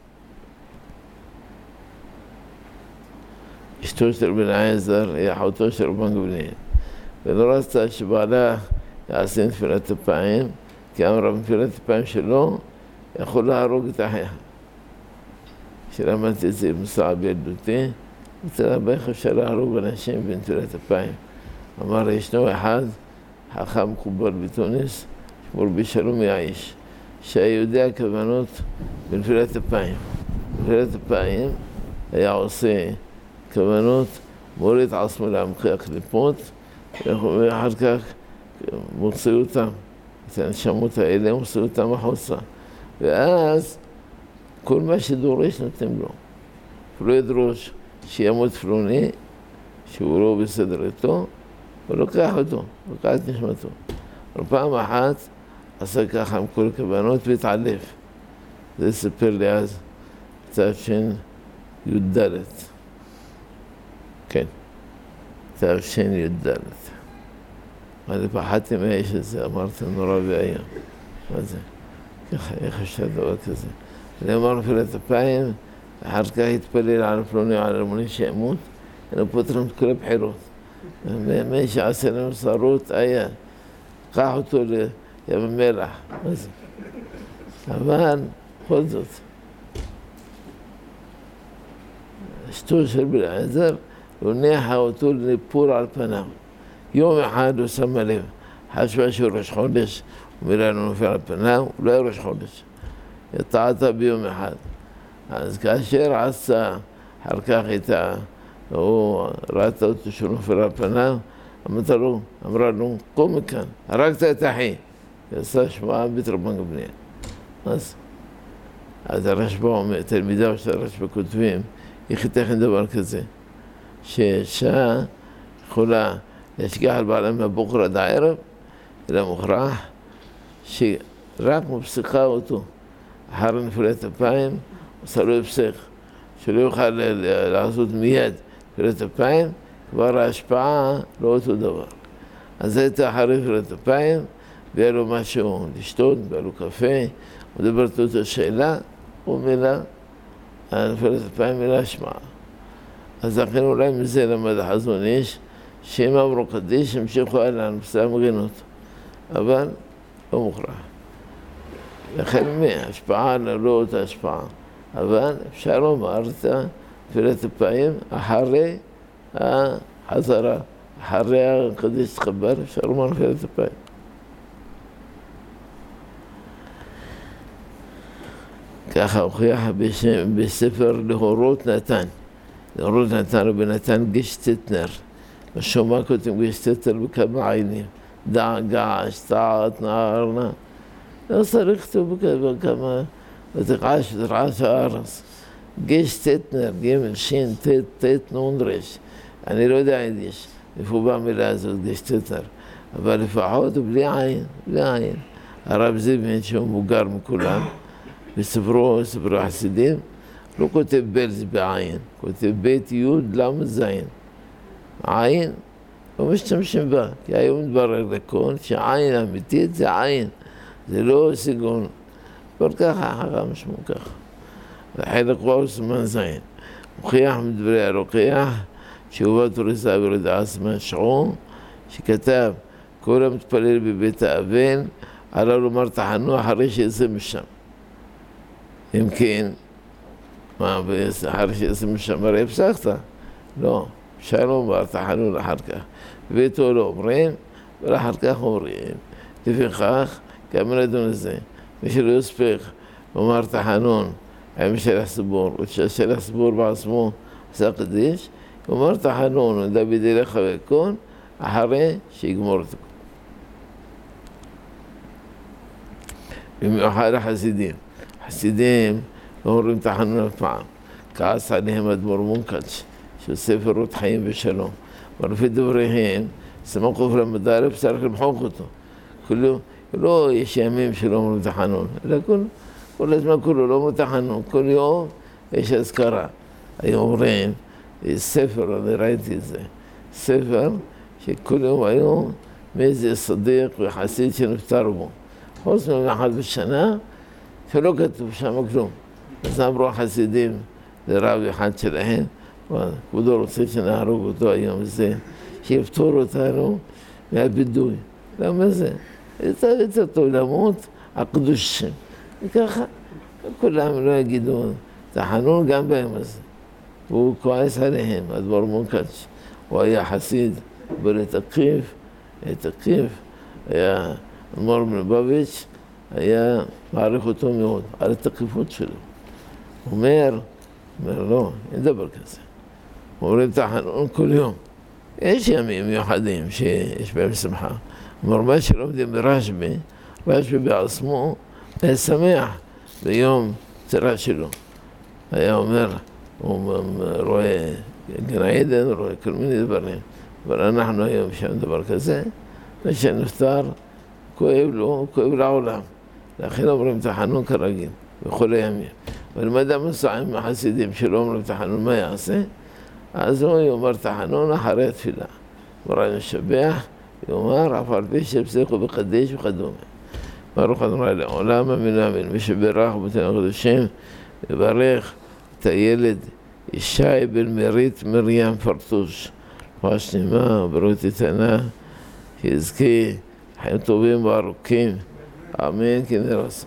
אשתו של בן עזר, היא אחותו של רבן גמליאל. ולא רצתה שבעלה יעשה נפילת אפיים, כי אמרה בנפילת אפיים שלו, יכול להרוג את אחיה. כשלמדתי את זה במסע בילדותי, אצל הבך אפשר להרוג אנשים בנפילת אפיים. אמר, ישנו אחד, חכם מקובל בתוניס, שמו רבי שלום יעיש, שהיה יודע כוונות בנפילת אפיים. בנפילת אפיים היה עושה כוונות, מוריד עצמו לעמקי הקליפות, ואחר כך מוציא אותם, את הנשמות האלה, מוציא אותם החוצה. ואז כל מה שדורש נותן לו. הוא לא ידרוש שימות פלוני, שהוא לא בסדר איתו, הוא לוקח אותו, לוקח את נשמתו. אבל פעם אחת עשה ככה עם כל הכוונות והתעלף. זה ספר לי אז, תש"י"ד. כן. תש"ד. אני פחדתי מהאיש הזה, אמרתי נורא ואיום. מה זה? ככה, איך אפשר דבר כזה? אני אמר נפילת אפיים, אחר כך התפלל על פלוני ועל אלמוני שימות, היינו פותרים את כל הבחירות. מי שעשה לנו שרות היה, קח אותו לים המלח. מה זה? אבל בכל זאת, אשתו של בן אליעזר, הוא ניחה אותו לניפור על פניו. יום אחד הוא שם לב, חשבה שהוא ראש חודש, הוא מילא לנו נופל על פניו, הוא לא היה ראש חודש. היא טעתה ביום אחד. אז כאשר עשה אחר כך איתה, הוא ראתה אותו שהוא נופל על פניו, אמרה לו, קום מכאן, הרגת את אחי. היא עשה שמועה בתרבן גבניה. אז הרשב"א, תלמידיו של הרשב"א כותבים, איך ייתכן דבר כזה, שאישה יכולה להשגיח על בעלה מהבוקר עד הערב, אלא מוכרח שרק מפסיקה אותו אחר נפילת אפיים, עושה לו הפסק, שלא יוכל לעשות מיד נפילת אפיים, כבר ההשפעה לא אותו דבר. אז זה הייתה אחרי נפילת אפיים, והיה לו משהו לשתות, והיה לו קפה, הוא דבר את השאלה, הוא מילה, נפילת אפיים מילה השפעה. אז לכן אולי מזה למד החזון איש, שאם אמרו קדיש, המשיכו הלאה, נפסה מגינות. אבל לא מוכרח. לכן השפעה לא אותה השפעה. אבל אפשר לומר את נפילת אפיים אחרי החזרה, אחרי הקדיש תחבר, אפשר לומר נפילת אפיים. ככה הוכיח בספר להורות נתן. להורות נתן רבי נתן גשטטנר. בשומע כותבים גשטטנר בכמה עיינים. דאגה, שטעת, נערנה. לא צריך לכתוב בכמה, ותרעש הארץ. גשטטנר, ג' שין, תת, נון רש. אני לא יודע יידיש, איפה באה המילה הזאת, גשטטנר. אבל לפחות בלי עין, בלי עין. הרב זיבמן שהוא מוגר מכולם, בספרו החסידים, לא כותב בלז בעין, כותב בית יוד למה זין. עין, לא משתמשים בה, כי היום מתברר לכל שעין אמיתית זה עין, זה לא סיגון. כל ככה חכם שמו ככה. וחלק הוא סימן זין. מוכיח מדברי הרוקח, שהובא תוריסה ורדעה סימן שעון, שכתב כל המתפלל בבית האבן, עלה לומר תחנו אחרי שיצא משם. אם כן, אחרי שיצא משם, הרי הפסקת? לא, אפשר לומר תחנון אחר כך. ביתו לא אומרים, ואחר כך אומרים. לפיכך, גם נדון לזה, מי שלא יספיק לומר תחנון עם שלח סבור, ושלח סבור בעצמו עשה קדיש, אומר תחנון, ודוד ילך ויקון, אחרי שיגמור את הכל. במיוחד החסידים. חסידים לא אומרים תחנון אף פעם. כעס עליהם אדמו"ר מונקאץ' של ספר רות חיים ושלום. ולפי דבריהם, סמוך למדרב צריך למחוק אותו. לא יש ימים שלא אומרים תחנון, אלא כל הזמן כולו לא אומרים תחנון. כל יום יש אזכרה. היו אומרים, ספר, אני ראיתי את זה, ספר שכל יום היו מאיזה סדיק וחסיד שנפטר בו. חוץ מאחד בשנה, שלא כתוב שם כלום. אז אמרו החסידים לרב אחד שלהם, כבודו רוצה שנהרוג אותו היום הזה, שיפטור אותנו מהבידוי. למה זה? יותר טוב למות הקדושים. וככה, כולם לא יגידו, תחנון גם ביום הזה. והוא כועס עליהם, אדמו"ר מונקאץ'. הוא היה חסיד ברתקיף, היה אדמו"ר מלובביץ', היה מעריך אותו מאוד, על התקיפות שלו. הוא אומר, לא, אין דבר כזה. אומרים תחנון כל יום. יש ימים מיוחדים שיש בהם שמחה. אומר, מה שלומדים ברשב"י, רשב"י בעצמו היה שמח ביום צרה שלו. היה אומר, הוא רואה גן עדן, רואה כל מיני דברים. אבל אנחנו היום שם דבר כזה, מי שנפטר, כואב לו, כואב לעולם. לכן אומרים תחנון כרגיל, בכל הימים. אבל אם אדם מסע עם החסידים שלא אומרים תחנון, מה יעשה? אז הוא אומר תחנון אחרי התפילה. מורה משבח, יאמר, אף על פי שהפסיקו בקדיש וכדומה. ברוך אדוני לעולם, אמן ואמן. מי שברך ובתן הקדושים, יברך את הילד ישי בן מרית מרים פרטוש. רפואה שלמה ובריאות איתנה, שיזכי חיים טובים וארוכים. אמן כן יהי רצון.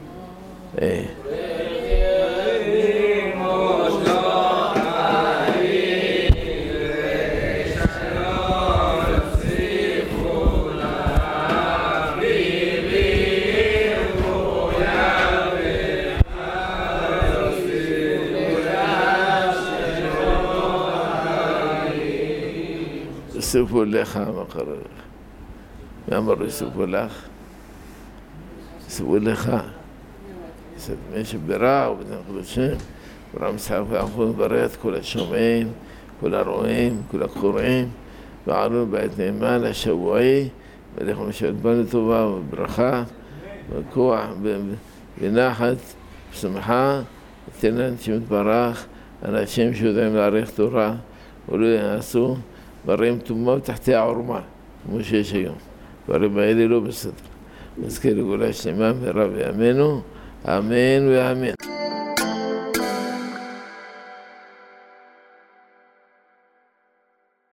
יוסיפו לך, מה קרה לך? מי אמר יוסיפו לך? יוסיפו לך. מי שבירך ובתן הקדושים, ברם יצחק ויעקב ברך את כל השומעים, כל הרואים, כל הקוראים, ועלו בעת נאמן השבועי, ולכו משבת בנו טובה וברכה, וכוח, בנחת, בשמחה, תן להם שיתברך, אנשים שיודעים להעריך תורה, ולא יעשו דברים טומאה תחתי העורמה, כמו שיש היום. דברים האלה לא בסדר. נזכה לגאולה שלמה מהרה בימינו, אמן ואמן.